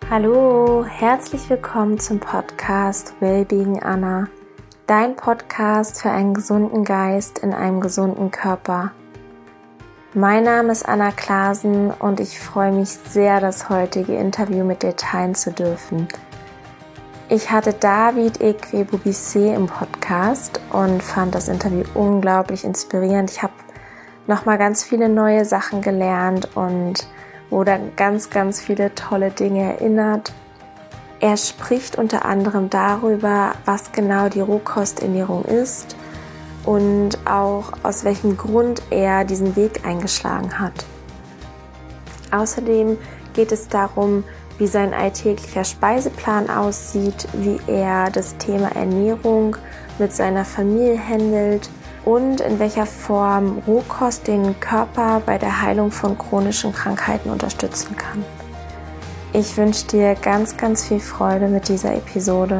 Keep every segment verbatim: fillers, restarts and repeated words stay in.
Hallo, herzlich willkommen zum Podcast Wellbeing Anna, dein Podcast für einen gesunden Geist in einem gesunden Körper. Mein Name ist Anna Klasen und ich freue mich sehr, das heutige Interview mit dir teilen zu dürfen. Ich hatte David Ekwebubisse im Podcast und fand das Interview unglaublich inspirierend. Ich habe nochmal ganz viele neue Sachen gelernt und wurde ganz, ganz viele tolle Dinge erinnert. Er spricht unter anderem darüber, was genau die Rohkosternährung ist und auch aus welchem Grund er diesen Weg eingeschlagen hat. Außerdem geht es darum, wie sein alltäglicher Speiseplan aussieht, wie er das Thema Ernährung mit seiner Familie handelt und in welcher Form Rohkost den Körper bei der Heilung von chronischen Krankheiten unterstützen kann. Ich wünsche dir ganz, ganz viel Freude mit dieser Episode.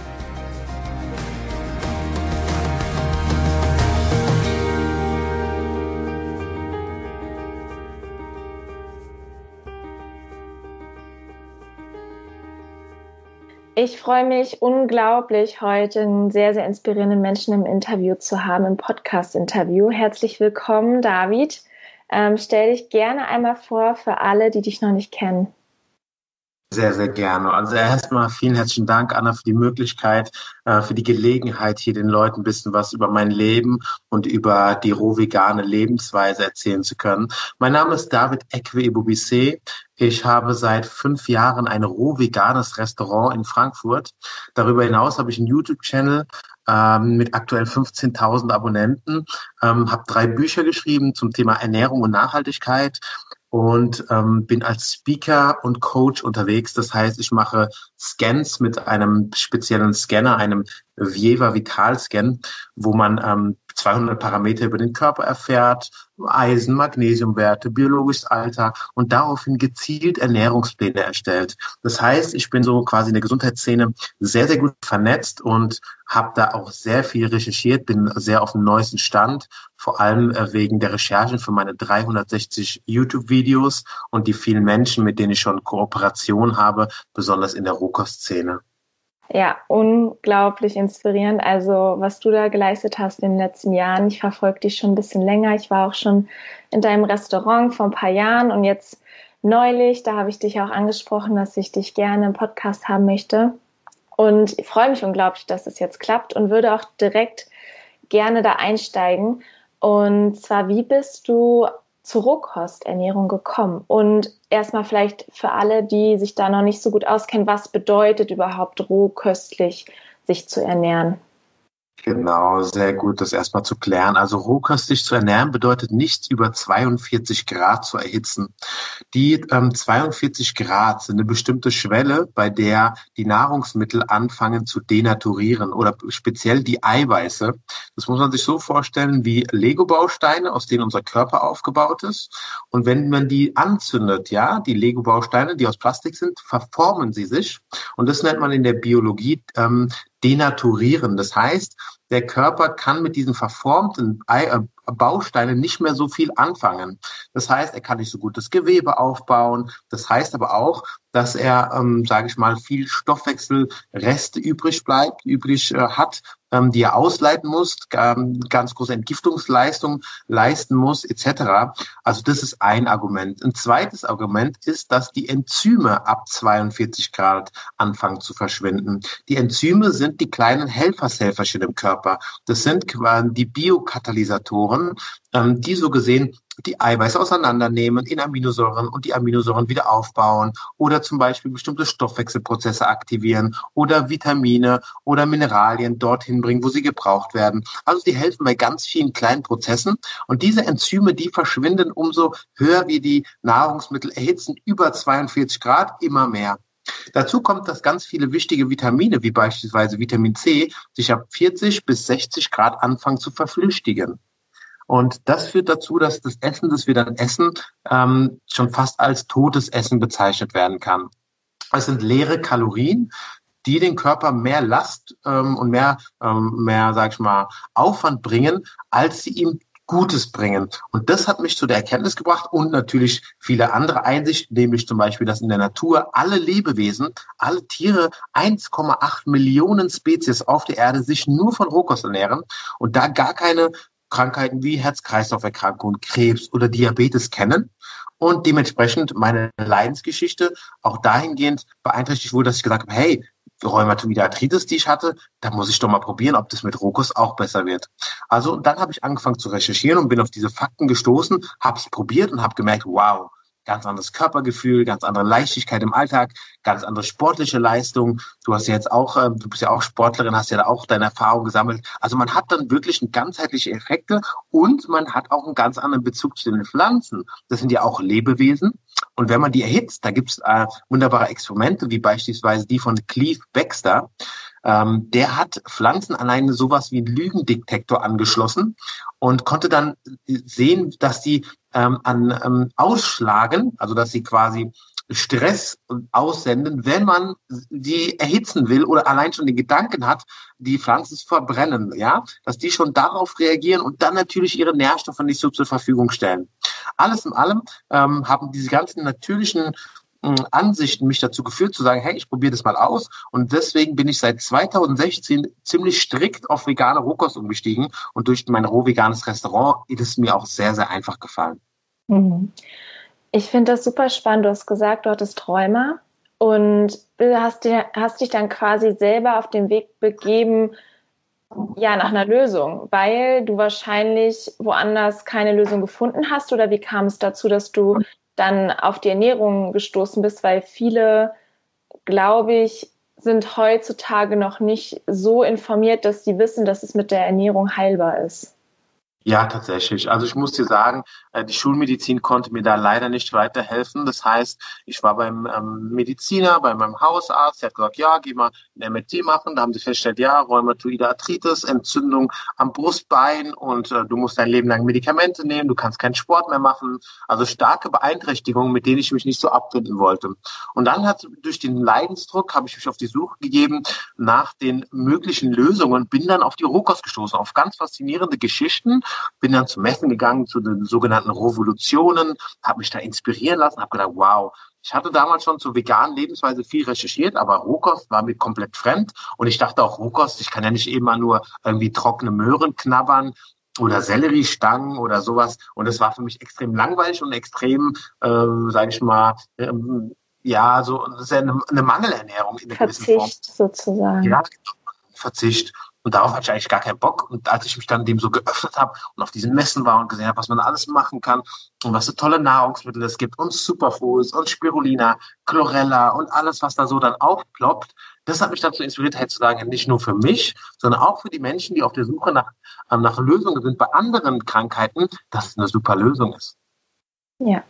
Ich freue mich unglaublich, heute einen sehr, sehr inspirierenden Menschen im Interview zu haben, im Podcast-Interview. Herzlich willkommen, David. Ähm, stell dich gerne einmal vor für alle, die dich noch nicht kennen. Sehr, sehr gerne. Also erstmal vielen herzlichen Dank, Anna, für die Möglichkeit, für die Gelegenheit, hier den Leuten ein bisschen was über mein Leben und über die roh-vegane Lebensweise erzählen zu können. Mein Name ist David Ekwebubisse. Ich habe seit fünf Jahren ein roh-veganes Restaurant in Frankfurt. Darüber hinaus habe ich einen YouTube-Channel ähm, mit aktuell fünfzehntausend Abonnenten, ähm, habe drei Bücher geschrieben zum Thema Ernährung und Nachhaltigkeit. Und ähm, bin als Speaker und Coach unterwegs. Das heißt, ich mache Scans mit einem speziellen Scanner, einem Vieva Vital Scan, wo man ähm, zweihundert Parameter über den Körper erfährt, Eisen, Magnesiumwerte, biologisches Alter und daraufhin gezielt Ernährungspläne erstellt. Das heißt, ich bin so quasi in der Gesundheitsszene sehr, sehr gut vernetzt und habe da auch sehr viel recherchiert, bin sehr auf dem neuesten Stand, vor allem äh, wegen der Recherchen für meine dreihundertsechzig YouTube-Videos und die vielen Menschen, mit denen ich schon Kooperation habe, besonders in der Rohkostszene. Ja, unglaublich inspirierend. Also was du da geleistet hast in den letzten Jahren. Ich verfolge dich schon ein bisschen länger. Ich war auch schon in deinem Restaurant vor ein paar Jahren und jetzt neulich, da habe ich dich auch angesprochen, dass ich dich gerne im Podcast haben möchte. Und ich freue mich unglaublich, dass es jetzt klappt und würde auch direkt gerne da einsteigen. Und zwar, wie bist du zur Rohkosternährung gekommen? Und erstmal vielleicht für alle, die sich da noch nicht so gut auskennen, was bedeutet überhaupt rohköstlich sich zu ernähren? Genau, sehr gut, das erstmal zu klären. Also rohköstlich zu ernähren bedeutet nichts über zweiundvierzig Grad zu erhitzen. Die ähm, zweiundvierzig Grad sind eine bestimmte Schwelle, bei der die Nahrungsmittel anfangen zu denaturieren oder speziell die Eiweiße. Das muss man sich so vorstellen wie Lego-Bausteine, aus denen unser Körper aufgebaut ist. Und wenn man die anzündet, ja, die Lego-Bausteine, die aus Plastik sind, verformen sie sich. Und das nennt man in der Biologie ähm, denaturieren. Das heißt, der Körper kann mit diesen verformten Bausteinen nicht mehr so viel anfangen. Das heißt, er kann nicht so gut das Gewebe aufbauen. Das heißt aber auch, dass er, ähm, sage ich mal, viel Stoffwechselreste übrig bleibt, übrig äh, hat, ähm, die er ausleiten muss, ähm, ganz große Entgiftungsleistung leisten muss, et cetera. Also das ist ein Argument. Ein zweites Argument ist, dass die Enzyme ab zweiundvierzig Grad anfangen zu verschwinden. Die Enzyme sind die kleinen Helfershelferchen im Körper. Das sind quasi die Biokatalysatoren, ähm, die so gesehen die Eiweiße auseinandernehmen in Aminosäuren und die Aminosäuren wieder aufbauen oder zum Beispiel bestimmte Stoffwechselprozesse aktivieren oder Vitamine oder Mineralien dorthin bringen, wo sie gebraucht werden. Also die helfen bei ganz vielen kleinen Prozessen und diese Enzyme, die verschwinden, umso höher wir die Nahrungsmittel erhitzen, über zweiundvierzig Grad, immer mehr. Dazu kommt, dass ganz viele wichtige Vitamine, wie beispielsweise Vitamin C, sich ab vierzig bis sechzig Grad anfangen zu verflüchtigen. Und das führt dazu, dass das Essen, das wir dann essen, ähm, schon fast als totes Essen bezeichnet werden kann. Es sind leere Kalorien, die den Körper mehr Last ähm, und mehr, ähm, mehr, sag ich mal, Aufwand bringen, als sie ihm Gutes bringen. Und das hat mich zu der Erkenntnis gebracht und natürlich viele andere Einsichten, nämlich zum Beispiel, dass in der Natur alle Lebewesen, alle Tiere, eins Komma acht Millionen Spezies auf der Erde sich nur von Rohkost ernähren und da gar keine Krankheiten wie Herz-Kreislauf-Erkrankungen, Krebs oder Diabetes kennen. Und dementsprechend meine Leidensgeschichte auch dahingehend beeinträchtigt wurde, dass ich gesagt habe, hey, die Rheumatoide Arthritis, die ich hatte, da muss ich doch mal probieren, ob das mit Rohkost auch besser wird. Also dann habe ich angefangen zu recherchieren und bin auf diese Fakten gestoßen, habe es probiert und habe gemerkt, wow, ganz anderes Körpergefühl, ganz andere Leichtigkeit im Alltag, ganz andere sportliche Leistung. Du hast ja jetzt auch, äh, du bist ja auch Sportlerin, hast ja da auch deine Erfahrung gesammelt. Also man hat dann wirklich ganzheitliche Effekte und man hat auch einen ganz anderen Bezug zu den Pflanzen. Das sind ja auch Lebewesen. Und wenn man die erhitzt, da gibt es äh, wunderbare Experimente, wie beispielsweise die von Cleve Baxter. Ähm, der hat Pflanzen an einen sowas wie einen Lügendetektor angeschlossen und konnte dann sehen, dass die ähm, an ähm, ausschlagen, also dass sie quasi Stress aussenden, wenn man die erhitzen will oder allein schon den Gedanken hat, die Pflanzen zu verbrennen, ja, dass die schon darauf reagieren und dann natürlich ihre Nährstoffe nicht so zur Verfügung stellen. Alles in allem ähm, haben diese ganzen natürlichen äh, Ansichten mich dazu geführt, zu sagen, hey, ich probiere das mal aus und deswegen bin ich seit zweitausendsechzehn ziemlich strikt auf vegane Rohkost umgestiegen und durch mein rohveganes Restaurant ist es mir auch sehr, sehr einfach gefallen. Mhm. Ich finde das super spannend. Du hast gesagt, du hattest Rheuma und hast, dir, hast dich dann quasi selber auf den Weg begeben, ja, nach einer Lösung, weil du wahrscheinlich woanders keine Lösung gefunden hast. Oder wie kam es dazu, dass du dann auf die Ernährung gestoßen bist? Weil viele, glaube ich, sind heutzutage noch nicht so informiert, dass sie wissen, dass es mit der Ernährung heilbar ist. Ja, tatsächlich. Also ich muss dir sagen, die Schulmedizin konnte mir da leider nicht weiterhelfen. Das heißt, ich war beim ähm, Mediziner, bei meinem Hausarzt, der hat gesagt, ja, geh mal ein M R T machen. Da haben sie festgestellt, ja, Rheumatoide Arthritis, Entzündung am Brustbein und äh, du musst dein Leben lang Medikamente nehmen, du kannst keinen Sport mehr machen. Also starke Beeinträchtigungen, mit denen ich mich nicht so abfinden wollte. Und dann hat durch den Leidensdruck, habe ich mich auf die Suche gegeben nach den möglichen Lösungen, bin dann auf die Rohkost gestoßen, auf ganz faszinierende Geschichten. Bin dann zu Messen gegangen, zu den sogenannten Revolutionen, habe mich da inspirieren lassen, habe gedacht, wow, ich hatte damals schon zur veganen Lebensweise viel recherchiert, aber Rohkost war mir komplett fremd und ich dachte auch, Rohkost, ich kann ja nicht immer nur irgendwie trockene Möhren knabbern oder Selleriestangen oder sowas und das war für mich extrem langweilig und extrem, äh, sage ich mal, ähm, ja, so das ist ja eine, eine Mangelernährung in einer gewissen Form. Verzicht sozusagen. Ja, Verzicht. Und darauf hatte ich eigentlich gar keinen Bock. Und als ich mich dann dem so geöffnet habe und auf diesen Messen war und gesehen habe, was man alles machen kann und was für tolle Nahrungsmittel es gibt und Superfoods und Spirulina, Chlorella und alles, was da so dann aufploppt, das hat mich dazu inspiriert, halt zu sagen, nicht nur für mich, sondern auch für die Menschen, die auf der Suche nach, nach Lösungen sind bei anderen Krankheiten, dass es eine super Lösung ist. Ja.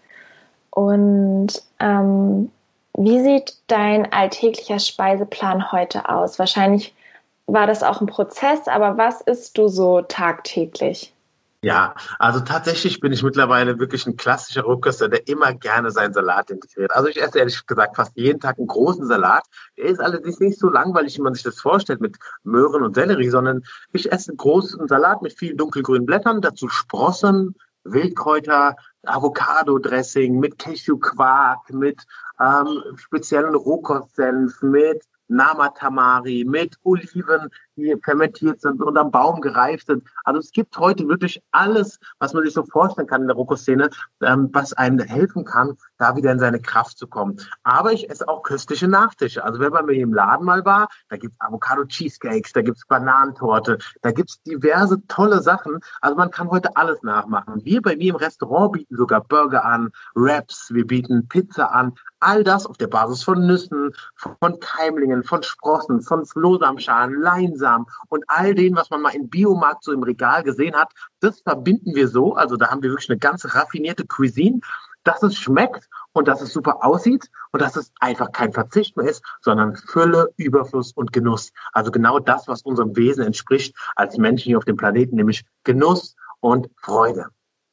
Und ähm, wie sieht dein alltäglicher Speiseplan heute aus? Wahrscheinlich war das auch ein Prozess, aber was isst du so tagtäglich? Ja, also tatsächlich bin ich mittlerweile wirklich ein klassischer Rohköstler, der immer gerne seinen Salat integriert. Also ich esse ehrlich gesagt fast jeden Tag einen großen Salat. Der ist allerdings nicht so langweilig, wie man sich das vorstellt mit Möhren und Sellerie, sondern ich esse einen großen Salat mit vielen dunkelgrünen Blättern, dazu Sprossen, Wildkräuter, Avocado-Dressing, mit Cashew-Quark, mit ähm, speziellen Rohkostsenf, mit Nama-Tamari, mit Oliven, die fermentiert sind und am Baum gereift sind. Also es gibt heute wirklich alles, was man sich so vorstellen kann in der Rohkostszene, ähm, was einem helfen kann, da wieder in seine Kraft zu kommen. Aber ich esse auch köstliche Nachtische. Also wenn man mir im Laden mal war, da gibt's Avocado-Cheesecakes, da gibt's Bananentorte, da gibt's diverse tolle Sachen. Also man kann heute alles nachmachen. Wir bei mir im Restaurant bieten sogar Burger an, Wraps, wir bieten Pizza an. All das auf der Basis von Nüssen, von Keimlingen, von Sprossen, von Flohsamenschalen, Leinsamen und all dem, was man mal im Biomarkt so im Regal gesehen hat. Das verbinden wir so. Also da haben wir wirklich eine ganz raffinierte Cuisine, dass es schmeckt und dass es super aussieht und dass es einfach kein Verzicht mehr ist, sondern Fülle, Überfluss und Genuss. Also genau das, was unserem Wesen entspricht als Menschen hier auf dem Planeten, nämlich Genuss und Freude.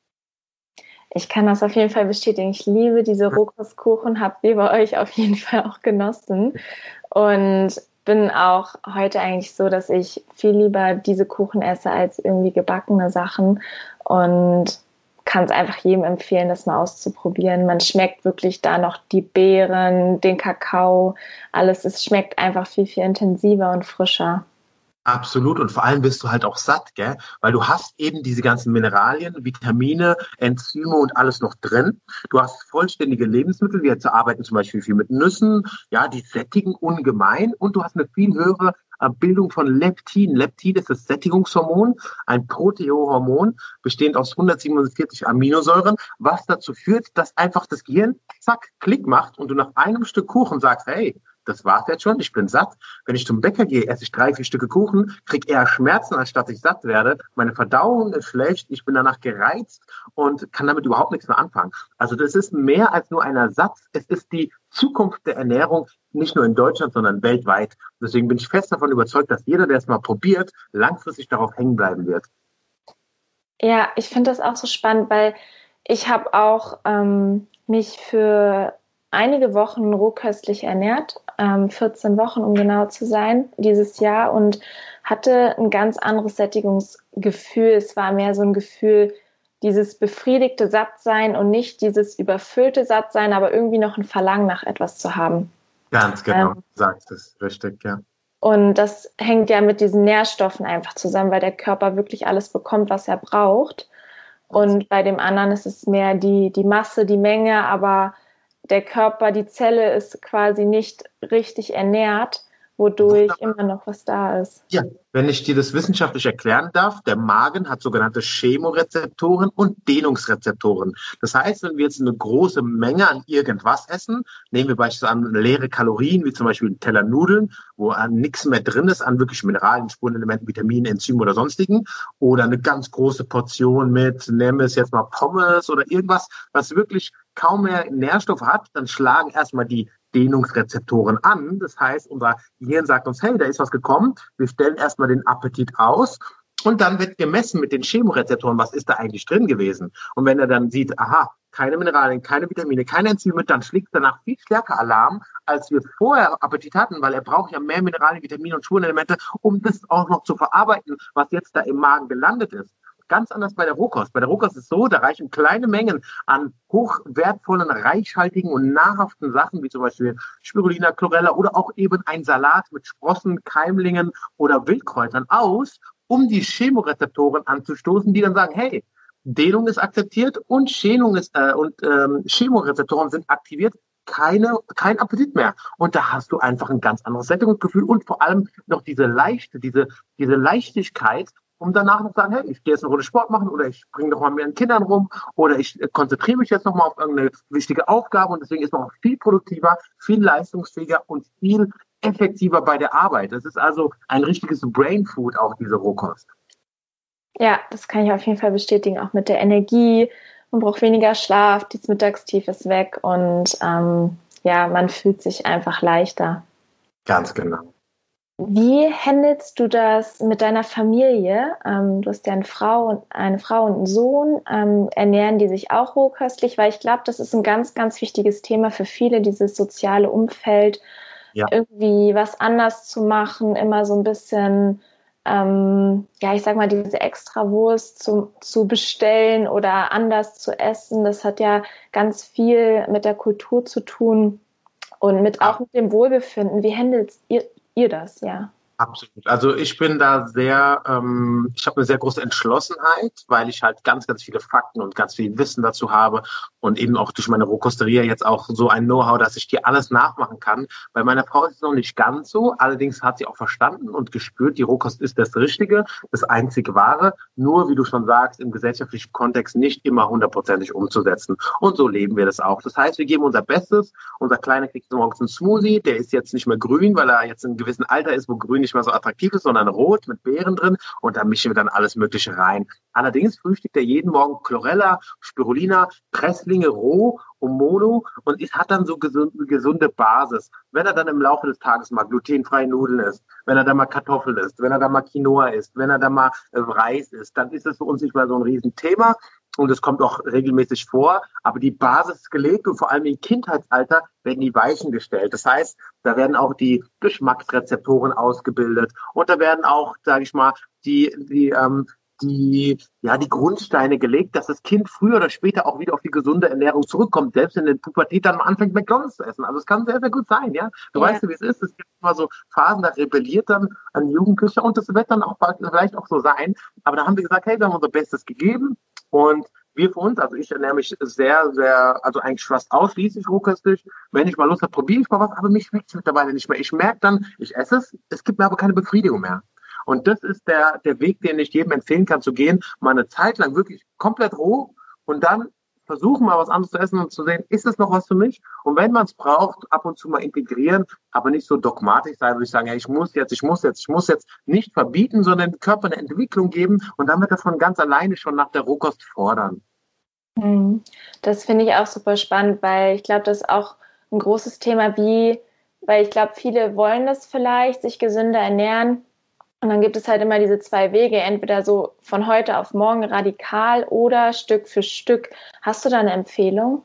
Ich kann das auf jeden Fall bestätigen. Ich liebe diese Rohkostkuchen, habe wie bei euch auf jeden Fall auch genossen und bin auch heute eigentlich so, dass ich viel lieber diese Kuchen esse als irgendwie gebackene Sachen. und kann es einfach jedem empfehlen, das mal auszuprobieren. Man schmeckt wirklich da noch die Beeren, den Kakao, alles. Es schmeckt einfach viel, viel intensiver und frischer. Absolut, und vor allem bist du halt auch satt, gell? Weil du hast eben diese ganzen Mineralien, Vitamine, Enzyme und alles noch drin. Du hast vollständige Lebensmittel, wir arbeiten zum Beispiel viel mit Nüssen, ja, die sättigen ungemein, und du hast eine viel höhere äh, Bildung von Leptin. Leptin ist das Sättigungshormon, ein Proteohormon, bestehend aus hundertsiebenundvierzig Aminosäuren, was dazu führt, dass einfach das Gehirn zack, Klick macht und du nach einem Stück Kuchen sagst, hey, das war's jetzt schon, ich bin satt. Wenn ich zum Bäcker gehe, esse ich drei, vier Stücke Kuchen, kriege eher Schmerzen, als dass ich satt werde. Meine Verdauung ist schlecht, ich bin danach gereizt und kann damit überhaupt nichts mehr anfangen. Also das ist mehr als nur ein Ersatz. Es ist die Zukunft der Ernährung, nicht nur in Deutschland, sondern weltweit. Deswegen bin ich fest davon überzeugt, dass jeder, der es mal probiert, langfristig darauf hängen bleiben wird. Ja, ich finde das auch so spannend, weil ich habe auch ähm, mich für einige Wochen rohköstlich ernährt, ähm, vierzehn Wochen, um genau zu sein, dieses Jahr, und hatte ein ganz anderes Sättigungsgefühl. Es war mehr so ein Gefühl, dieses befriedigte Sattsein und nicht dieses überfüllte Sattsein, aber irgendwie noch ein Verlangen nach etwas zu haben. Ganz genau, Ähm, sagst es, richtig, ja. und das hängt ja mit diesen Nährstoffen einfach zusammen, weil der Körper wirklich alles bekommt, was er braucht. Und bei dem anderen ist es mehr die, die Masse, die Menge, aber der Körper, die Zelle ist quasi nicht richtig ernährt, wodurch immer noch was da ist. Ja, wenn ich dir das wissenschaftlich erklären darf, der Magen hat sogenannte Chemorezeptoren und Dehnungsrezeptoren. Das heißt, wenn wir jetzt eine große Menge an irgendwas essen, nehmen wir beispielsweise an leere Kalorien, wie zum Beispiel einen Teller Nudeln, wo an nichts mehr drin ist, an wirklich Mineralien, Spurenelementen, Vitaminen, Enzymen oder sonstigen, oder eine ganz große Portion mit, nehmen wir es jetzt mal Pommes oder irgendwas, was wirklich kaum mehr Nährstoff hat, dann schlagen erstmal die Dehnungsrezeptoren an. Das heißt, unser Gehirn sagt uns, hey, da ist was gekommen. Wir stellen erstmal den Appetit aus und dann wird gemessen mit den Chemorezeptoren, was ist da eigentlich drin gewesen. Und wenn er dann sieht, aha, keine Mineralien, keine Vitamine, keine Enzyme, dann schlägt danach viel stärker Alarm, als wir vorher Appetit hatten, weil er braucht ja mehr Mineralien, Vitamine und Spurenelemente, um das auch noch zu verarbeiten, was jetzt da im Magen gelandet ist. Ganz anders bei der Rohkost. Bei der Rohkost ist es so, da reichen kleine Mengen an hochwertvollen, reichhaltigen und nahrhaften Sachen, wie zum Beispiel Spirulina, Chlorella oder auch eben ein Salat mit Sprossen, Keimlingen oder Wildkräutern aus, um die Chemorezeptoren anzustoßen, die dann sagen, hey, Dehnung ist akzeptiert und Schälung ist, äh, und ähm, Chemorezeptoren sind aktiviert. Keine, kein Appetit mehr. Und da hast du einfach ein ganz anderes Sättigungsgefühl und vor allem noch diese leichte, diese, diese Leichtigkeit, um danach noch zu sagen, hey, ich gehe jetzt eine Runde Sport machen oder ich bringe noch mal mit den Kindern rum oder ich konzentriere mich jetzt noch mal auf irgendeine wichtige Aufgabe, und deswegen ist man auch viel produktiver, viel leistungsfähiger und viel effektiver bei der Arbeit. Das ist also ein richtiges Brain Food, auch diese Rohkost. Ja, das kann ich auf jeden Fall bestätigen, auch mit der Energie. Man braucht weniger Schlaf, das Mittagstief ist weg und ähm, ja, man fühlt sich einfach leichter. Ganz genau. Wie handelst du das mit deiner Familie? Ähm, du hast ja eine Frau und eine Frau und einen Sohn. Ähm, ernähren die sich auch rohköstlich? Weil ich glaube, das ist ein ganz, ganz wichtiges Thema für viele, dieses soziale Umfeld, Ja. irgendwie was anders zu machen, immer so ein bisschen, ähm, ja, ich sag mal, diese Extrawurst zu, zu bestellen oder anders zu essen. Das hat ja ganz viel mit der Kultur zu tun und mit auch mit dem Wohlbefinden. Wie handelt ihr ihr das, ja? Absolut. Also ich bin da sehr, ähm, ich habe eine sehr große Entschlossenheit, weil ich halt ganz, ganz viele Fakten und ganz viel Wissen dazu habe und eben auch durch meine Rohkosteria jetzt auch so ein Know-how, dass ich dir alles nachmachen kann. Bei meiner Frau ist es noch nicht ganz so, allerdings hat sie auch verstanden und gespürt, die Rohkost ist das Richtige, das einzig Wahre, nur wie du schon sagst, im gesellschaftlichen Kontext nicht immer hundertprozentig umzusetzen. Und so leben wir das auch. Das heißt, wir geben unser Bestes. Unser Kleiner kriegt morgens einen Smoothie, der ist jetzt nicht mehr grün, weil er jetzt in einem gewissen Alter ist, wo grün nicht mehr so attraktiv ist, sondern rot mit Beeren drin, und da mischen wir dann alles Mögliche rein. Allerdings frühstückt er jeden Morgen Chlorella, Spirulina, Presslinge roh und mono und es hat dann so gesund, gesunde Basis. Wenn er dann im Laufe des Tages mal glutenfreie Nudeln isst, wenn er dann mal Kartoffeln isst, wenn er dann mal Quinoa isst, wenn er dann mal äh, Reis isst, dann ist es für uns nicht mal so ein Riesenthema. Und es kommt auch regelmäßig vor, aber die Basis ist gelegt und vor allem im Kindheitsalter werden die Weichen gestellt. Das heißt, da werden auch die Geschmacksrezeptoren ausgebildet und da werden auch, sage ich mal, die, die, ähm, die, ja, die Grundsteine gelegt, dass das Kind früher oder später auch wieder auf die gesunde Ernährung zurückkommt, selbst in der Pubertät dann mal anfängt, McDonald's zu essen. Also es kann sehr, sehr gut sein, ja. Du Ja. weißt ja, wie es ist. Es gibt immer so Phasen, da rebelliert dann ein Jugendlicher und das wird dann auch vielleicht auch so sein. Aber da haben wir gesagt, hey, wir haben unser Bestes gegeben und wir für uns, also ich ernähre mich sehr, sehr, also eigentlich fast ausschließlich rohköstlich. Wenn ich mal Lust habe, probiere ich mal was, aber mich schmeckt es mittlerweile nicht mehr. Ich merke dann, ich esse es, es gibt mir aber keine Befriedigung mehr. Und das ist der, der Weg, den ich jedem empfehlen kann, zu gehen, mal eine Zeit lang wirklich komplett roh und dann versuchen, mal was anderes zu essen und zu sehen, ist es noch was für mich? Und wenn man es braucht, ab und zu mal integrieren, aber nicht so dogmatisch sein, würde ich sagen, ja, ich muss jetzt, ich muss jetzt, ich muss jetzt nicht verbieten, sondern dem Körper eine Entwicklung geben und dann wird er von ganz alleine schon nach der Rohkost fordern. Das finde ich auch super spannend, weil ich glaube, das ist auch ein großes Thema, wie, weil ich glaube, viele wollen das vielleicht, sich gesünder ernähren. Und dann gibt es halt immer diese zwei Wege, entweder so von heute auf morgen radikal oder Stück für Stück. Hast du da eine Empfehlung?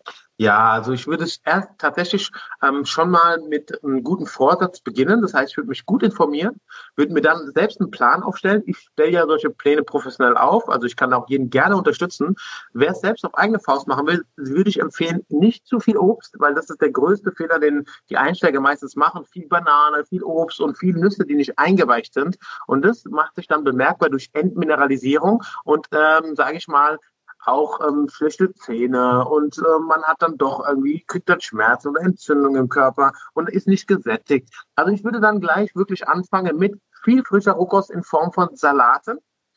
Ja, also ich würde es erst tatsächlich ähm, schon mal mit einem guten Vorsatz beginnen. Das heißt, ich würde mich gut informieren, würde mir dann selbst einen Plan aufstellen. Ich stelle ja solche Pläne professionell auf, also ich kann auch jeden gerne unterstützen. Wer es selbst auf eigene Faust machen will, würde ich empfehlen, nicht zu viel Obst, weil das ist der größte Fehler, den die Einsteiger meistens machen. Viel Banane, viel Obst und viel Nüsse, die nicht eingeweicht sind. Und das macht sich dann bemerkbar durch Entmineralisierung und, ähm, sage ich mal, auch ähm, schlechte Zähne und äh, man hat dann doch irgendwie, kriegt dann Schmerzen oder Entzündung im Körper und ist nicht gesättigt. Also ich würde dann gleich wirklich anfangen mit viel frischer Rohkost in Form von Salaten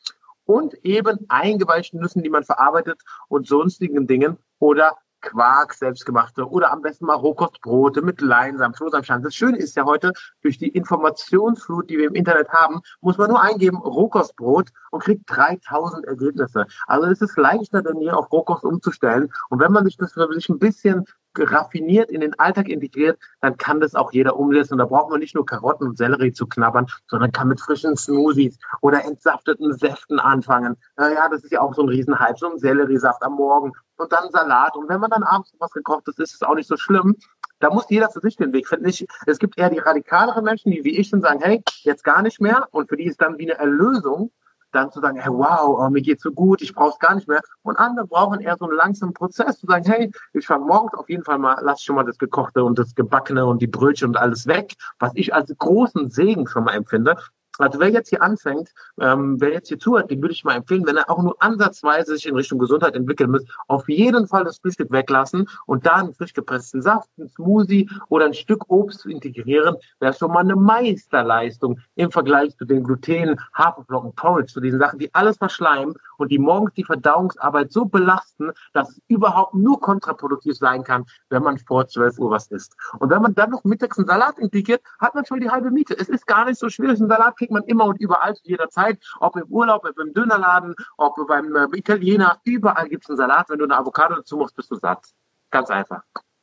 und eben eingeweichten Nüssen, die man verarbeitet und sonstigen Dingen oder Quark, selbstgemachte oder am besten mal Rohkostbrote mit Leinsamen, Flohsamenschalen. Das Schöne ist ja heute, durch die Informationsflut, die wir im Internet haben, muss man nur eingeben Rohkostbrot und kriegt dreitausend Ergebnisse. Also es ist leichter denn je auf Rohkost umzustellen. Und wenn man sich das für sich ein bisschen raffiniert in den Alltag integriert, dann kann das auch jeder umsetzen. Und da braucht man nicht nur Karotten und Sellerie zu knabbern, sondern kann mit frischen Smoothies oder entsafteten Säften anfangen. Naja, das ist ja auch so ein Riesenhype, so ein Selleriesaft am Morgen und dann Salat. Und wenn man dann abends was gekocht ist, ist es auch nicht so schlimm. Da muss jeder für sich den Weg finden. Ich, es gibt eher die radikaleren Menschen, die wie ich sind, sagen, hey, jetzt gar nicht mehr. Und für die ist dann wie eine Erlösung, dann zu sagen, hey, wow, oh, mir geht's so gut, ich brauche es gar nicht mehr. Und andere brauchen eher so einen langsamen Prozess, zu sagen, hey, ich fange morgens auf jeden Fall mal, lass schon mal das Gekochte und das Gebackene und die Brötchen und alles weg, was ich als großen Segen schon mal empfinde. Also wer jetzt hier anfängt, ähm, wer jetzt hier zuhört, den würde ich mal empfehlen, wenn er auch nur ansatzweise sich in Richtung Gesundheit entwickeln muss, auf jeden Fall das Frühstück weglassen und da einen frisch gepressten Saft, einen Smoothie oder ein Stück Obst zu integrieren, wäre schon mal eine Meisterleistung im Vergleich zu den Gluten, Haferflocken, Porridge, zu diesen Sachen, die alles verschleimen und die morgens die Verdauungsarbeit so belasten, dass es überhaupt nur kontraproduktiv sein kann, wenn man vor zwölf Uhr was isst. Und wenn man dann noch mittags einen Salat integriert, hat man schon die halbe Miete. Es ist gar nicht so schwierig, einen Salat kriegt man immer und überall zu jeder Zeit, ob im Urlaub, ob im Dönerladen, ob beim äh, Italiener, überall gibt es einen Salat. Wenn du eine Avocado dazu machst, bist du satt. Ganz einfach.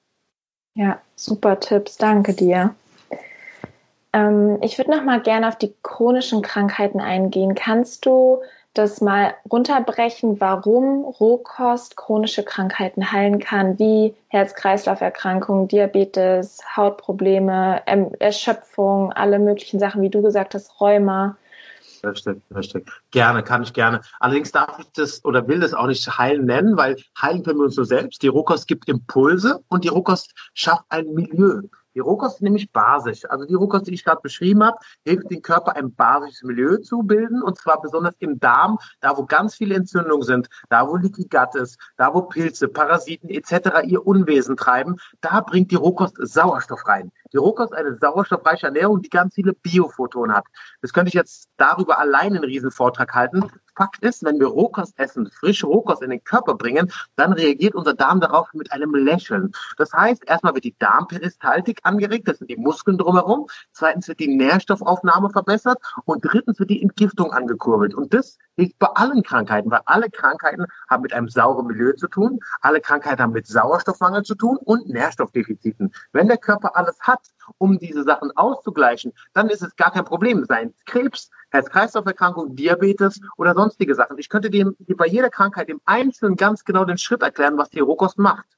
Ja, super Tipps, danke dir. Ähm, ich würde noch mal gerne auf die chronischen Krankheiten eingehen. Kannst du das mal runterbrechen, warum Rohkost chronische Krankheiten heilen kann, wie Herz-Kreislauf-Erkrankungen, Diabetes, Hautprobleme, Erschöpfung, alle möglichen Sachen, wie du gesagt hast, Rheuma. Richtig, richtig. Gerne, kann ich gerne. Allerdings darf ich das oder will das auch nicht heilen nennen, weil heilen können wir uns nur selbst. Die Rohkost gibt Impulse und die Rohkost schafft ein Milieu. Die Rohkost ist nämlich basisch. Also die Rohkost, die ich gerade beschrieben habe, hilft dem Körper, ein basisches Milieu zu bilden. Und zwar besonders im Darm, da wo ganz viele Entzündungen sind, da wo Leaky Gut ist, da wo Pilze, Parasiten et cetera ihr Unwesen treiben, da bringt die Rohkost Sauerstoff rein. Die Rohkost ist eine sauerstoffreiche Ernährung, die ganz viele Biophotonen hat. Das könnte ich jetzt darüber allein einen riesen Vortrag halten. Fakt ist, wenn wir Rohkost essen, frische Rohkost in den Körper bringen, dann reagiert unser Darm darauf mit einem Lächeln. Das heißt, erstmal wird die Darmperistaltik angeregt, das sind die Muskeln drumherum. Zweitens wird die Nährstoffaufnahme verbessert und drittens wird die Entgiftung angekurbelt. Und das liegt bei allen Krankheiten, weil alle Krankheiten haben mit einem sauren Milieu zu tun, alle Krankheiten haben mit Sauerstoffmangel zu tun und Nährstoffdefiziten. Wenn der Körper alles hat, um diese Sachen auszugleichen, dann ist es gar kein Problem. Seien es Krebs, Herz-Kreislauf-Erkrankung, Diabetes oder sonstige Sachen. Ich könnte dir bei jeder Krankheit im Einzelnen ganz genau den Schritt erklären, was die Rohkost macht.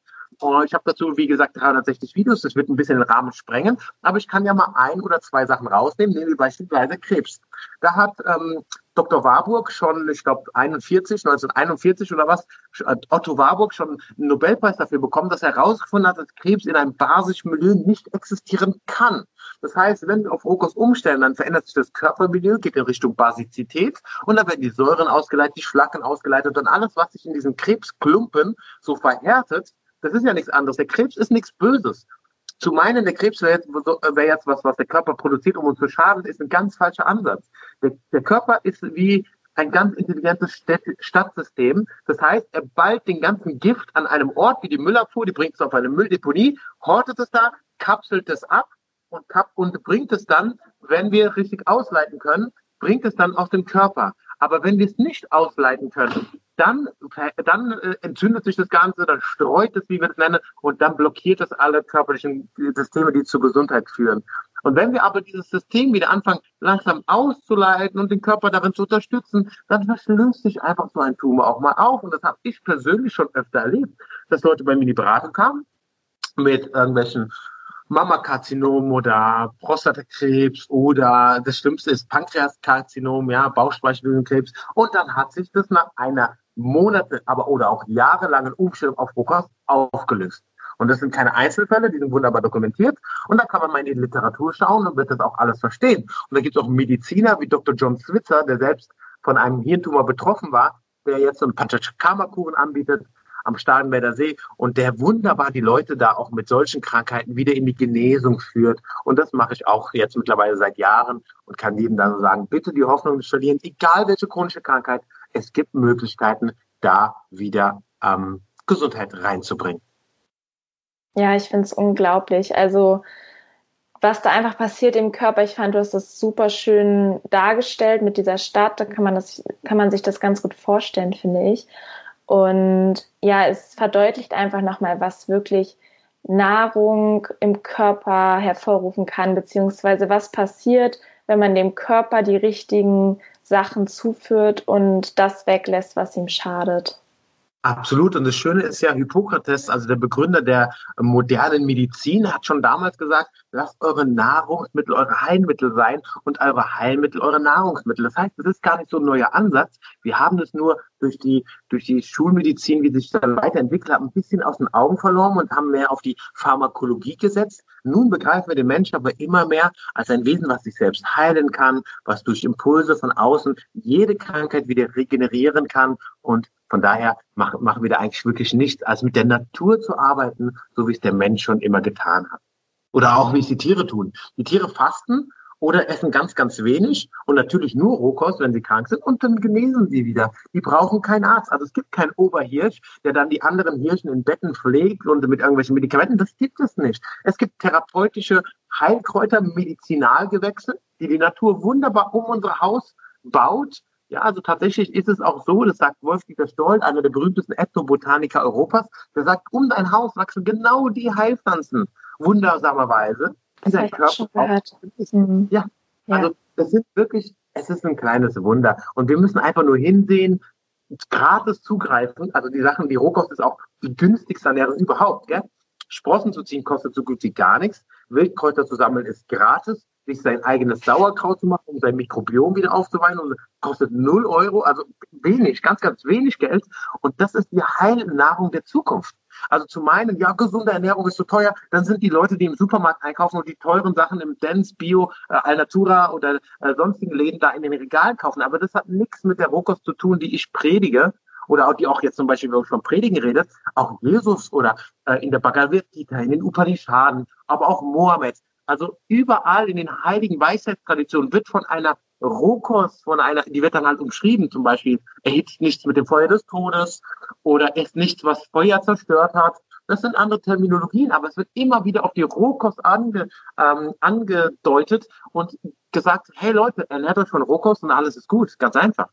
Und ich habe dazu, wie gesagt, dreihundertsechzig Videos. Das wird ein bisschen den Rahmen sprengen. Aber ich kann ja mal ein oder zwei Sachen rausnehmen, nehmen wir beispielsweise Krebs. Da hat ähm, Doktor Warburg schon, ich glaube einundvierzig, neunzehnhunderteinundvierzig oder was, Otto Warburg schon einen Nobelpreis dafür bekommen, dass er herausgefunden hat, dass Krebs in einem basischen Milieu nicht existieren kann. Das heißt, wenn wir auf Rohkost umstellen, dann verändert sich das Körpermilieu, geht in Richtung Basizität und dann werden die Säuren ausgeleitet, die Schlacken ausgeleitet und alles, was sich in diesen Krebsklumpen so verhärtet, das ist ja nichts anderes. Der Krebs ist nichts Böses. Zu meinen, der Krebs wäre jetzt, wär jetzt was, was der Körper produziert, um uns zu schaden, ist ein ganz falscher Ansatz. Der, der Körper ist wie ein ganz intelligentes Städt, Stadtsystem. Das heißt, er ballt den ganzen Gift an einem Ort wie die Müllabfuhr, die bringt es auf eine Mülldeponie, hortet es da, kapselt es ab und, kap und bringt es dann, wenn wir richtig ausleiten können, bringt es dann aus dem Körper. Aber wenn wir es nicht ausleiten können, dann, dann äh, entzündet sich das Ganze, dann streut es, wie wir es nennen, und dann blockiert es alle körperlichen Systeme, die zur Gesundheit führen. Und wenn wir aber dieses System wieder anfangen, langsam auszuleiten und den Körper darin zu unterstützen, dann verschlüsselt sich einfach so ein Tumor auch mal auf. Und das habe ich persönlich schon öfter erlebt, dass Leute bei mir in die Beratung kamen mit irgendwelchen Mammakarzinom oder Prostatakrebs oder das Schlimmste ist Pankreaskarzinom, ja, Bauchspeicheldrüsenkrebs. Und dann hat sich das nach einer Monate, aber oder auch jahrelangen Umstellung auf Rohkost aufgelöst. Und das sind keine Einzelfälle, die sind wunderbar dokumentiert. Und da kann man mal in die Literatur schauen und wird das auch alles verstehen. Und da gibt es auch Mediziner wie Doktor John Switzer, der selbst von einem Hirntumor betroffen war, der jetzt so einen Panchakarma-Kuren anbietet am Starnberger See und der wunderbar die Leute da auch mit solchen Krankheiten wieder in die Genesung führt. Und das mache ich auch jetzt mittlerweile seit Jahren und kann jedem dann sagen, bitte die Hoffnung nicht verlieren, egal welche chronische Krankheit, es gibt Möglichkeiten, da wieder ähm, Gesundheit reinzubringen. Ja, ich finde es unglaublich. Also was da einfach passiert im Körper, ich fand, du hast das super schön dargestellt mit dieser Stadt, da kann man das, kann man sich das ganz gut vorstellen, finde ich. Und ja, es verdeutlicht einfach nochmal, was wirklich Nahrung im Körper hervorrufen kann, beziehungsweise was passiert, wenn man dem Körper die richtigen Sachen zuführt und das weglässt, was ihm schadet. Absolut. Und das Schöne ist ja, Hippokrates, also der Begründer der modernen Medizin, hat schon damals gesagt, lasst eure Nahrungsmittel eure Heilmittel sein und eure Heilmittel eure Nahrungsmittel. Das heißt, das ist gar nicht so ein neuer Ansatz. Wir haben das nur durch die, durch die Schulmedizin, wie sich dann weiterentwickelt hat, ein bisschen aus den Augen verloren und haben mehr auf die Pharmakologie gesetzt. Nun begreifen wir den Menschen aber immer mehr als ein Wesen, was sich selbst heilen kann, was durch Impulse von außen jede Krankheit wieder regenerieren kann. Und von daher machen, machen wir da eigentlich wirklich nichts, als mit der Natur zu arbeiten, so wie es der Mensch schon immer getan hat. Oder auch, wie es die Tiere tun. Die Tiere fasten oder essen ganz, ganz wenig und natürlich nur Rohkost, wenn sie krank sind, und dann genesen sie wieder. Die brauchen keinen Arzt. Also es gibt keinen Oberhirsch, der dann die anderen Hirschen in Betten pflegt und mit irgendwelchen Medikamenten. Das gibt es nicht. Es gibt therapeutische Heilkräuter, Medizinalgewächse, die die Natur wunderbar um unser Haus baut. Ja, also tatsächlich ist es auch so, das sagt Wolf-Dieter Stoll, einer der berühmtesten Ethnobotaniker Europas, der sagt, um dein Haus wachsen genau die Heilpflanzen, wundersamerweise. Das habe ich auch schon gehört. Mhm. Ja, also ja. Das sind wirklich, es ist ein kleines Wunder. Und wir müssen einfach nur hinsehen, gratis zugreifen. Also die Sachen, die Rohkost ist auch die günstigste Ernährung überhaupt. Gell? Sprossen zu ziehen kostet so gut wie gar nichts. Wildkräuter zu sammeln ist gratis. Sich sein eigenes Sauerkraut zu machen, um sein Mikrobiom wieder aufzuweinen, und kostet null Euro, also wenig, ganz, ganz wenig Geld. Und das ist die Heilnahrung der Zukunft. Also zu meinen, ja, gesunde Ernährung ist so teuer, dann sind die Leute, die im Supermarkt einkaufen und die teuren Sachen im Dance, Bio, äh, Alnatura oder äh, sonstigen Läden da in den Regalen kaufen. Aber das hat nichts mit der Rohkost zu tun, die ich predige. Oder auch die auch jetzt zum Beispiel, wenn man von Predigen redet, auch Jesus oder äh, in der Bhagavad Gita, in den Upanishaden, aber auch Mohammed. Also überall in den heiligen Weisheitstraditionen wird von einer Rohkost, von einer, die wird dann halt umschrieben, zum Beispiel, erhitzt nichts mit dem Feuer des Todes oder esst nichts, was Feuer zerstört hat. Das sind andere Terminologien, aber es wird immer wieder auf die Rohkost ange, ähm, angedeutet und gesagt, hey Leute, ernährt euch von Rohkost und alles ist gut. Ganz einfach.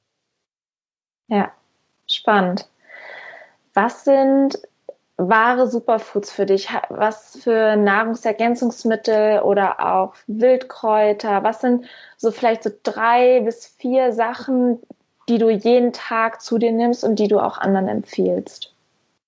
Ja, spannend. Was sind wahre Superfoods für dich? Was für Nahrungsergänzungsmittel oder auch Wildkräuter? Was sind so vielleicht so drei bis vier Sachen, die du jeden Tag zu dir nimmst und die du auch anderen empfiehlst?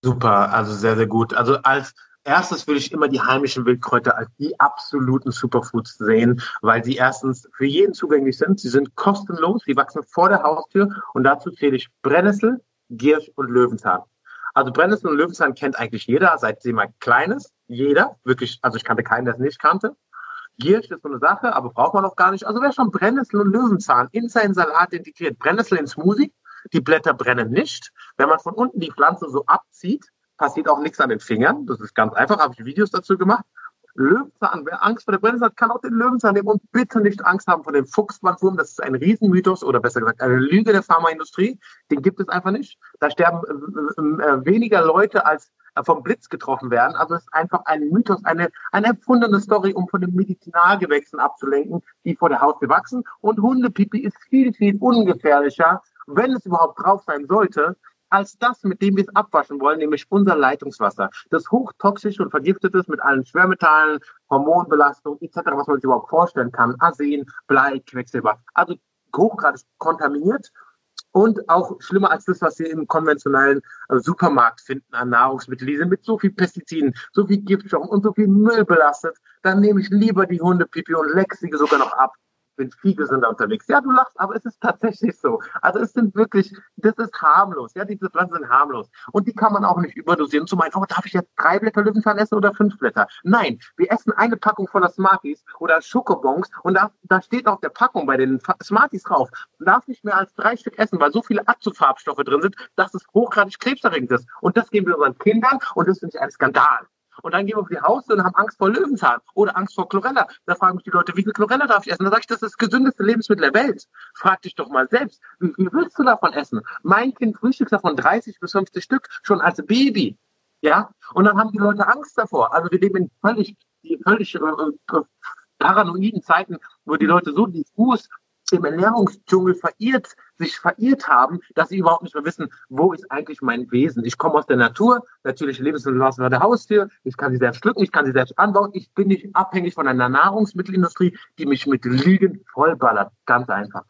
Super, also sehr, sehr gut. Also als erstes würde ich immer die heimischen Wildkräuter als die absoluten Superfoods sehen, weil sie erstens für jeden zugänglich sind. Sie sind kostenlos, sie wachsen vor der Haustür und dazu zähle ich Brennnessel, Giersch und Löwenzahn. Also Brennnessel und Löwenzahn kennt eigentlich jeder, seit sie mal klein ist. Jeder, wirklich, also ich kannte keinen, der es nicht kannte. Giersch ist so eine Sache, aber braucht man auch gar nicht. Also wer schon Brennnessel und Löwenzahn in seinen Salat integriert, Brennnessel in Smoothie, die Blätter brennen nicht. Wenn man von unten die Pflanze so abzieht, passiert auch nichts an den Fingern. Das ist ganz einfach, habe ich Videos dazu gemacht. Löwenzahn, wer Angst vor der Brennnessel hat, kann auch den Löwenzahn nehmen und bitte nicht Angst haben vor dem Fuchsbandwurm. Das ist ein Riesenmythos oder besser gesagt eine Lüge der Pharmaindustrie. Den gibt es einfach nicht. Da sterben äh, äh, weniger Leute als vom Blitz getroffen werden. Also es ist einfach ein Mythos, eine, eine erfundene Story, um von den Medizinalgewächsen abzulenken, die vor der Haustür wachsen. Und Hundepipi ist viel, viel ungefährlicher, wenn es überhaupt drauf sein sollte, als das, mit dem wir es abwaschen wollen, nämlich unser Leitungswasser. Das hochtoxisch und vergiftet ist mit allen Schwermetallen, Hormonbelastung et cetera, was man sich überhaupt vorstellen kann. Arsen, Blei, Quecksilber. Also hochgradig kontaminiert. Und auch schlimmer als das, was Sie im konventionellen äh, Supermarkt finden an Nahrungsmitteln. Die sind mit so viel Pestiziden, so viel Giftstoffen und so viel Müll belastet. Dann nehme ich lieber die Hundepipi und leck sie sogar noch ab. Bin viel gesünder unterwegs. Ja, du lachst, aber es ist tatsächlich so. Also es sind wirklich, das ist harmlos. Ja, diese Pflanzen sind harmlos. Und die kann man auch nicht überdosieren. Zu meinen, oh, darf ich jetzt drei Blätter Löwenzahn essen oder fünf Blätter? Nein, wir essen eine Packung voller Smarties oder Schokobons und da, da steht auf der Packung bei den Smarties drauf, man darf nicht mehr als drei Stück essen, weil so viele Azofarbstoffe drin sind, dass es hochgradig krebserregend ist. Und das geben wir unseren Kindern und das finde ich ein Skandal. Und dann gehen wir auf die Haustür und haben Angst vor Löwenzahn oder Angst vor Chlorella. Da fragen mich die Leute, wie viel Chlorella darf ich essen? Da sage ich, das ist das gesündeste Lebensmittel der Welt. Frag dich doch mal selbst, wie viel willst du davon essen? Mein Kind frühstückt davon dreißig bis fünfzig Stück, schon als Baby. Ja? Und dann haben die Leute Angst davor. Also wir leben in völlig, völlig äh, äh, paranoiden Zeiten, wo die Leute so diffus im Ernährungsdschungel verirrt, sich verirrt haben, dass sie überhaupt nicht mehr wissen, wo ist eigentlich mein Wesen. Ich komme aus der Natur, natürlich Lebensmittel aus der Haustür, ich kann sie selbst pflücken, ich kann sie selbst anbauen, ich bin nicht abhängig von einer Nahrungsmittelindustrie, die mich mit Lügen vollballert. Ganz einfach.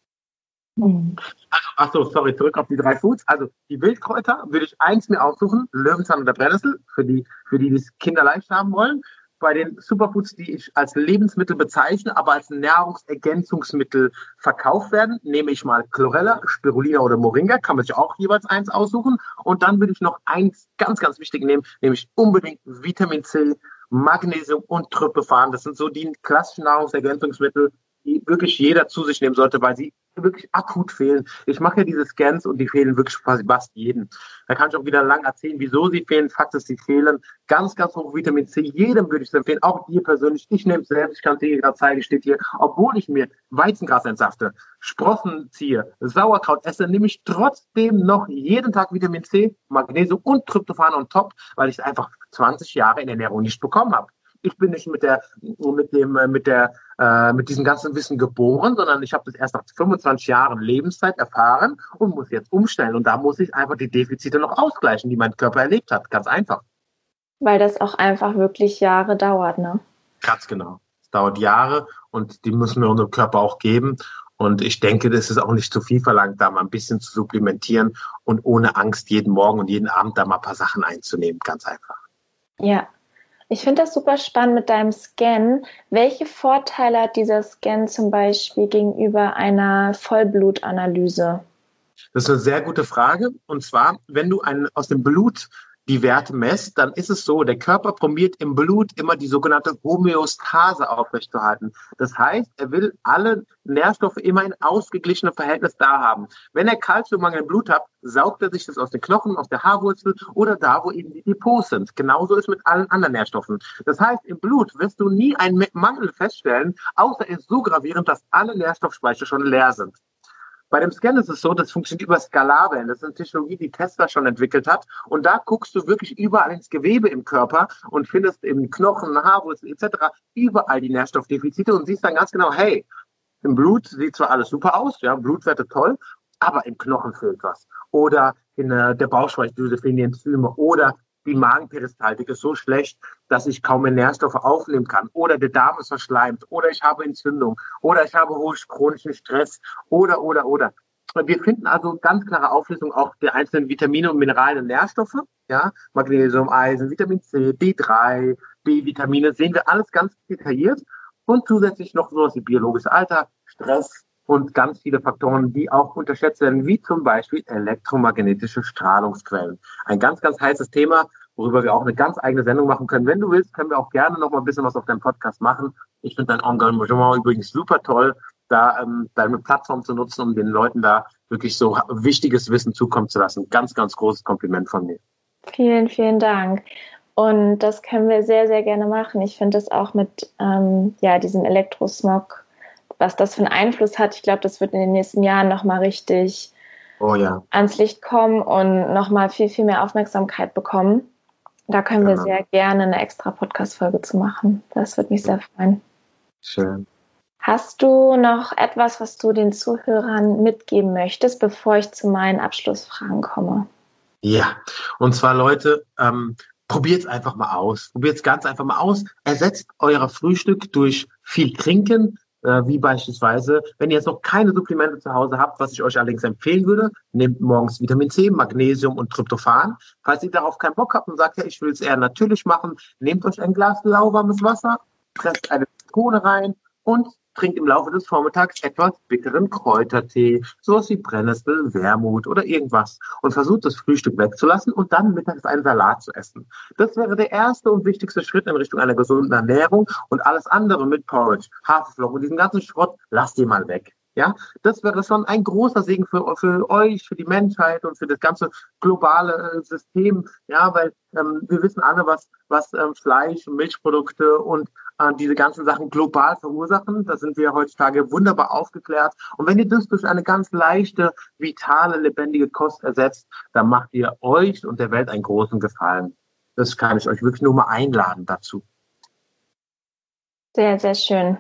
Mhm. Also, ach so, sorry, zurück auf die drei Foods. Also die Wildkräuter würde ich eins mir aussuchen, Löwenzahn oder Brennnessel, für die, für die, die es kinderleicht haben wollen. Bei den Superfoods, die ich als Lebensmittel bezeichne, aber als Nahrungsergänzungsmittel verkauft werden, nehme ich mal Chlorella, Spirulina oder Moringa, kann man sich auch jeweils eins aussuchen. Und dann würde ich noch eins ganz, ganz wichtig nehmen, nämlich unbedingt Vitamin C, Magnesium und Tryptophan. Das sind so die klassischen Nahrungsergänzungsmittel, die wirklich jeder zu sich nehmen sollte, weil sie wirklich akut fehlen. Ich mache ja diese Scans und die fehlen wirklich quasi fast jedem. Da kann ich auch wieder lang erzählen, wieso sie fehlen. Fakt ist, sie fehlen. Ganz, ganz hoch Vitamin C. Jedem würde ich es empfehlen, auch dir persönlich. Ich nehme es selbst, ich kann es dir gerade zeigen, steht hier. Obwohl ich mir Weizengras entsafte, Sprossen ziehe, Sauerkraut esse, nehme ich trotzdem noch jeden Tag Vitamin C, Magnesium und Tryptophan on top, weil ich es einfach zwanzig Jahre in Ernährung nicht bekommen habe. Ich bin nicht mit der, mit dem, mit der, äh, mit diesem ganzen Wissen geboren, sondern ich habe das erst nach fünfundzwanzig Jahren Lebenszeit erfahren und muss jetzt umstellen. Und da muss ich einfach die Defizite noch ausgleichen, die mein Körper erlebt hat. Ganz einfach. Weil das auch einfach wirklich Jahre dauert, ne? Ganz genau. Es dauert Jahre und die müssen wir unserem Körper auch geben. Und ich denke, das ist auch nicht zu viel verlangt, da mal ein bisschen zu supplementieren und ohne Angst jeden Morgen und jeden Abend da mal ein paar Sachen einzunehmen. Ganz einfach. Ja. Ich finde das super spannend mit deinem Scan. Welche Vorteile hat dieser Scan zum Beispiel gegenüber einer Vollblutanalyse? Das ist eine sehr gute Frage. Und zwar, wenn du einen, aus dem Blut die Werte messt, dann ist es so, der Körper probiert im Blut immer die sogenannte Homöostase aufrechtzuerhalten. Das heißt, er will alle Nährstoffe immer in ausgeglichenem Verhältnis da haben. Wenn er Kalziummangel im Blut hat, saugt er sich das aus den Knochen, aus der Haarwurzel oder da, wo eben die Depots sind. Genauso ist mit allen anderen Nährstoffen. Das heißt, im Blut wirst du nie einen Mangel feststellen, außer er ist so gravierend, dass alle Nährstoffspeicher schon leer sind. Bei dem Scan ist es so, das funktioniert über Skalarwellen. Das ist eine Technologie, die Tesla schon entwickelt hat. Und da guckst du wirklich überall ins Gewebe im Körper und findest im Knochen, Haarwurzeln et cetera überall die Nährstoffdefizite und siehst dann ganz genau, hey, im Blut sieht zwar alles super aus, ja, Blutwerte toll, aber im Knochen fehlt was. Oder in äh, der Bauchspeicheldrüse fehlen die Enzyme oder die Magenperistaltik ist so schlecht, dass ich kaum mehr Nährstoffe aufnehmen kann. Oder der Darm ist verschleimt. Oder ich habe Entzündung. Oder ich habe hohen chronischen Stress. Oder, oder, oder. Wir finden also ganz klare Auflistung auch der einzelnen Vitamine und Mineralien und Nährstoffe. Ja, Magnesium, Eisen, Vitamin C, D drei, B-Vitamine, sehen wir alles ganz detailliert. Und zusätzlich noch sowas wie biologisches Alter, Stress und ganz viele Faktoren, die auch unterschätzt werden, wie zum Beispiel elektromagnetische Strahlungsquellen. Ein ganz, ganz heißes Thema, worüber wir auch eine ganz eigene Sendung machen können. Wenn du willst, können wir auch gerne noch mal ein bisschen was auf deinem Podcast machen. Ich finde dein Engagement übrigens super toll, da ähm, deine Plattform zu nutzen, um den Leuten da wirklich so wichtiges Wissen zukommen zu lassen. Ganz, ganz großes Kompliment von mir. Vielen, vielen Dank. Und das können wir sehr, sehr gerne machen. Ich finde das auch mit ähm, ja, diesem Elektrosmog, was das für einen Einfluss hat. Ich glaube, das wird in den nächsten Jahren nochmal richtig oh, ja. ans Licht kommen und nochmal viel, viel mehr Aufmerksamkeit bekommen. Da können genau. wir sehr gerne eine extra Podcast-Folge zu machen. Das würde mich sehr freuen. Schön. Hast du noch etwas, was du den Zuhörern mitgeben möchtest, bevor ich zu meinen Abschlussfragen komme? Ja, und zwar Leute, ähm, probiert es einfach mal aus. Probiert es ganz einfach mal aus. Ersetzt euer Frühstück durch viel Trinken, äh, wie beispielsweise, wenn ihr jetzt noch keine Supplemente zu Hause habt, was ich euch allerdings empfehlen würde, nehmt morgens Vitamin C, Magnesium und Tryptophan. Falls ihr darauf keinen Bock habt und sagt, ja, ich will es eher natürlich machen, nehmt euch ein Glas lauwarmes Wasser, presst eine Zitrone rein und trinkt im Laufe des Vormittags etwas bitteren Kräutertee, sowas wie Brennnessel, Wermut oder irgendwas und versucht das Frühstück wegzulassen und dann mittags einen Salat zu essen. Das wäre der erste und wichtigste Schritt in Richtung einer gesunden Ernährung und alles andere mit Porridge, Haferflocken und diesen ganzen Schrott, lasst ihr mal weg. Ja, das wäre schon ein großer Segen für, für euch, für die Menschheit und für das ganze globale äh, System. Ja, weil ähm, wir wissen alle, was, was ähm, Fleisch, Milchprodukte und äh, diese ganzen Sachen global verursachen. Da sind wir heutzutage wunderbar aufgeklärt. Und wenn ihr das durch eine ganz leichte, vitale, lebendige Kost ersetzt, dann macht ihr euch und der Welt einen großen Gefallen. Das kann ich euch wirklich nur mal einladen dazu. Sehr, sehr schön.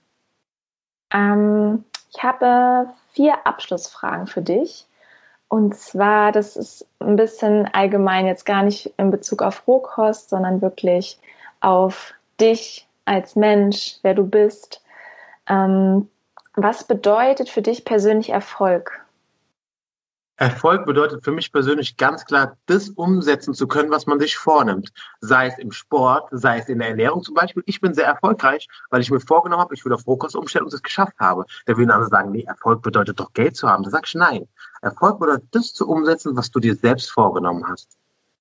Ähm Ich habe vier Abschlussfragen für dich. Und zwar, das ist ein bisschen allgemein, jetzt gar nicht in Bezug auf Rohkost, sondern wirklich auf dich als Mensch, wer du bist. Ähm, was bedeutet für dich persönlich Erfolg? Erfolg bedeutet für mich persönlich ganz klar, das umsetzen zu können, was man sich vornimmt. Sei es im Sport, sei es in der Ernährung zum Beispiel. Ich bin sehr erfolgreich, weil ich mir vorgenommen habe, ich will auf Rohkost umstellen und es geschafft habe. Da würden andere sagen, nee, Erfolg bedeutet doch Geld zu haben. Da sag ich nein. Erfolg bedeutet das zu umsetzen, was du dir selbst vorgenommen hast.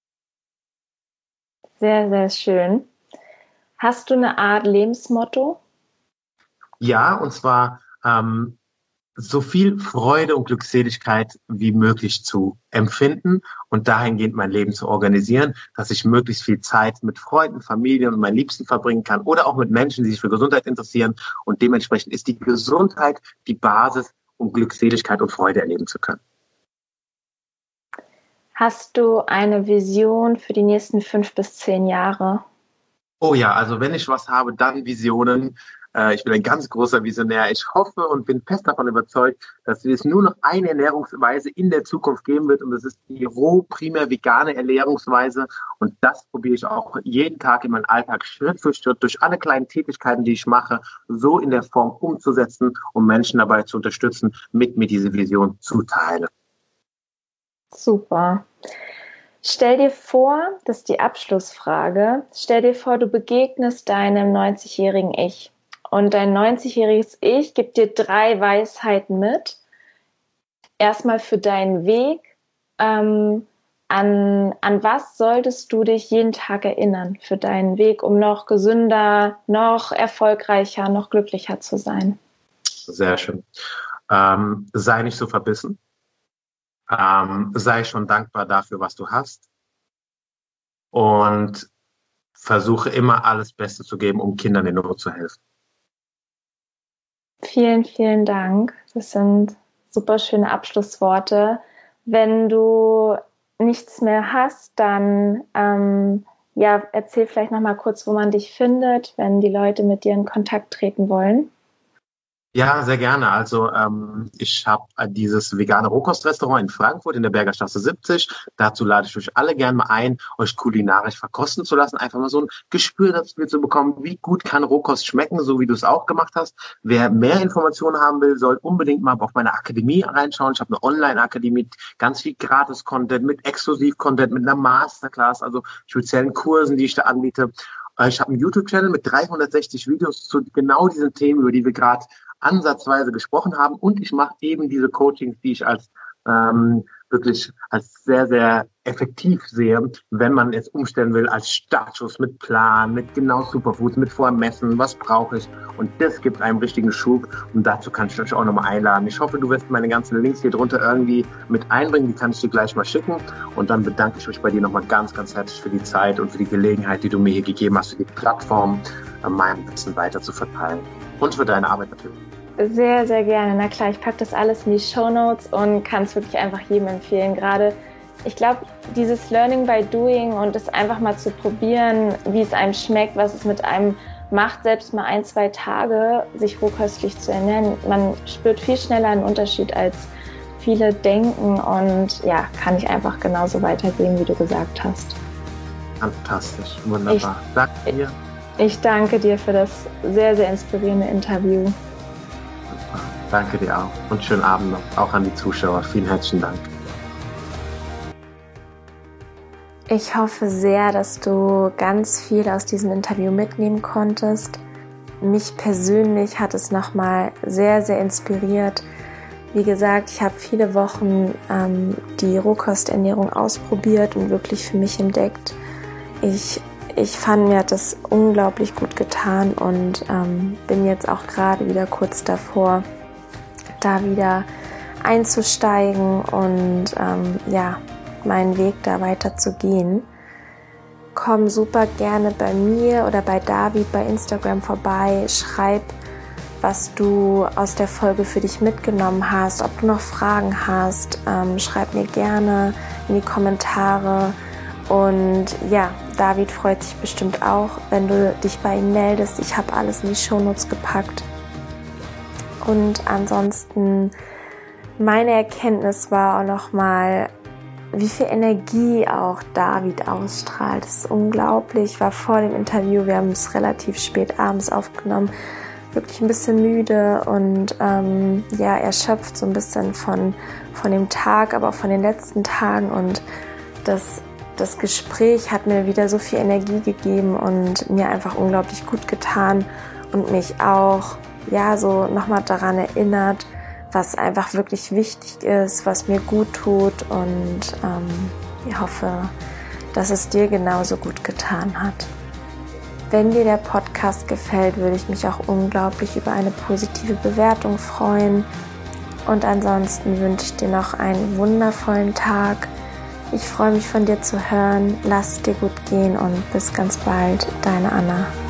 Sehr, sehr schön. Hast du eine Art Lebensmotto? Ja, und zwar ähm, so viel Freude und Glückseligkeit wie möglich zu empfinden und dahingehend mein Leben zu organisieren, dass ich möglichst viel Zeit mit Freunden, Familie und meinen Liebsten verbringen kann oder auch mit Menschen, die sich für Gesundheit interessieren. Und dementsprechend ist die Gesundheit die Basis, um Glückseligkeit und Freude erleben zu können. Hast du eine Vision für die nächsten fünf bis zehn Jahre? Oh ja, also wenn ich was habe, dann Visionen. Ich bin ein ganz großer Visionär. Ich hoffe und bin fest davon überzeugt, dass es nur noch eine Ernährungsweise in der Zukunft geben wird und das ist die roh, primär vegane Ernährungsweise und das probiere ich auch jeden Tag in meinem Alltag Schritt für Schritt durch alle kleinen Tätigkeiten, die ich mache, so in der Form umzusetzen, um Menschen dabei zu unterstützen, mit mir diese Vision zu teilen. Super. Stell dir vor, das ist die Abschlussfrage, stell dir vor, du begegnest deinem neunzigjährigen Ich. Und dein neunzigjähriges Ich gibt dir drei Weisheiten mit. Erstmal für deinen Weg. Ähm, an, an was solltest du dich jeden Tag erinnern für deinen Weg, um noch gesünder, noch erfolgreicher, noch glücklicher zu sein? Sehr schön. Ähm, sei nicht so verbissen. Ähm, sei schon dankbar dafür, was du hast. Und versuche immer alles Beste zu geben, um Kindern in Not zu helfen. Vielen, vielen Dank. Das sind super schöne Abschlussworte. Wenn du nichts mehr hast, dann ähm, ja, erzähl vielleicht noch mal kurz, wo man dich findet, wenn die Leute mit dir in Kontakt treten wollen. Ja, sehr gerne. Also ähm, ich habe dieses vegane Rohkostrestaurant in Frankfurt in der Bergerstraße siebzig. Dazu lade ich euch alle gerne mal ein, euch kulinarisch verkosten zu lassen. Einfach mal so ein Gespür dafür zu bekommen, wie gut kann Rohkost schmecken, so wie du es auch gemacht hast. Wer mehr Informationen haben will, soll unbedingt mal auf meine Akademie reinschauen. Ich habe eine Online-Akademie mit ganz viel Gratis-Content, mit Exklusiv-Content, mit einer Masterclass, also speziellen Kursen, die ich da anbiete. Äh, Ich habe einen YouTube-Channel mit dreihundertsechzig Videos zu genau diesen Themen, über die wir gerade ansatzweise gesprochen haben. Und ich mache eben diese Coachings, die ich als ähm, wirklich als sehr, sehr effektiv sehe, wenn man es umstellen will, als Startschuss mit Plan, mit genau Superfoods, mit Vormessen, was brauche ich. Und das gibt einem richtigen Schub. Und dazu kann ich euch auch nochmal einladen. Ich hoffe, du wirst meine ganzen Links hier drunter irgendwie mit einbringen. Die kann ich dir gleich mal schicken. Und dann bedanke ich mich bei dir nochmal ganz, ganz herzlich für die Zeit und für die Gelegenheit, die du mir hier gegeben hast, für die Plattform, mein Wissen weiter zu verteilen. Und für deine Arbeit natürlich. Sehr, sehr gerne. Na klar, ich packe das alles in die Shownotes und kann es wirklich einfach jedem empfehlen. Gerade, ich glaube, dieses Learning by Doing und es einfach mal zu probieren, wie es einem schmeckt, was es mit einem macht, selbst mal ein, zwei Tage sich rohköstlich zu ernähren. Man spürt viel schneller einen Unterschied, als viele denken und ja, kann ich einfach genauso weitergeben, wie du gesagt hast. Fantastisch, wunderbar. Ich, danke dir. Ich danke dir für das sehr, sehr inspirierende Interview. Danke dir auch und schönen Abend noch, auch an die Zuschauer. Vielen herzlichen Dank. Ich hoffe sehr, dass du ganz viel aus diesem Interview mitnehmen konntest. Mich persönlich hat es nochmal sehr, sehr inspiriert. Wie gesagt, ich habe viele Wochen ähm, die Rohkosternährung ausprobiert und wirklich für mich entdeckt. Ich Ich fand, mir hat das unglaublich gut getan und ähm, bin jetzt auch gerade wieder kurz davor, da wieder einzusteigen und ähm, ja, meinen Weg da weiter zu gehen. Komm super gerne bei mir oder bei David bei Instagram vorbei, schreib, was du aus der Folge für dich mitgenommen hast, ob du noch Fragen hast, ähm, schreib mir gerne in die Kommentare. Und ja, David freut sich bestimmt auch, wenn du dich bei ihm meldest. Ich habe alles in die Shownotes gepackt. Und ansonsten, meine Erkenntnis war auch nochmal, wie viel Energie auch David ausstrahlt. Das ist unglaublich. Ich war vor dem Interview, wir haben es relativ spät abends aufgenommen, wirklich ein bisschen müde und ähm, ja, erschöpft so ein bisschen von, von dem Tag, aber auch von den letzten Tagen. Und das Das Gespräch hat mir wieder so viel Energie gegeben und mir einfach unglaublich gut getan und mich auch ja so nochmal daran erinnert, was einfach wirklich wichtig ist, was mir gut tut, und ähm, ich hoffe, dass es dir genauso gut getan hat. Wenn dir der Podcast gefällt, würde ich mich auch unglaublich über eine positive Bewertung freuen. Und ansonsten wünsche ich dir noch einen wundervollen Tag. Ich freue mich, von dir zu hören. Lass es dir gut gehen und bis ganz bald, deine Anna.